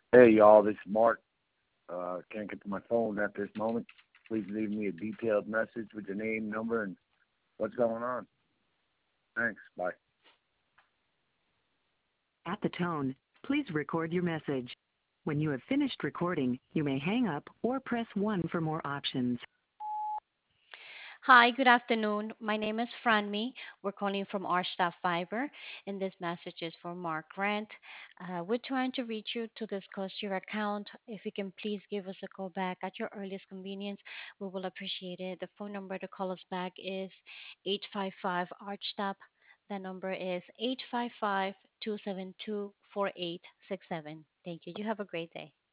Hey, y'all, this is Mark. Can't get to my phone at this moment. Please leave me a detailed message with your name, number, and what's going on. Thanks. Bye. At the tone, please record your message. When you have finished recording, you may hang up or press 1 for more options. Hi, good afternoon. My name is Franmi. We're calling from our staff fiber, and this message is for Mark Grant. We're trying to reach you to discuss your account. If you can please give us a call back at your earliest convenience, we will appreciate it. The phone number to call us back is 855 ArchStop. The number is 855 272 4867. Thank you. You have a great day.